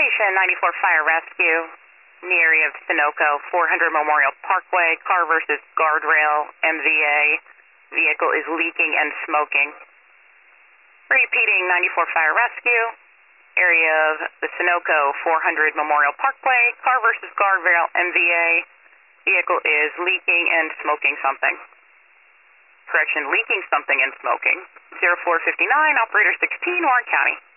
Station 94 Fire Rescue in the area of Sunoco, 400 Memorial Parkway, car versus guardrail, MVA. Vehicle is leaking and smoking. Repeating 94 Fire Rescue, area of the Sunoco, 400 Memorial Parkway, car versus guardrail, MVA. Vehicle is leaking and smoking something. Correction, leaking something and smoking. 0459, operator 16, Warren County.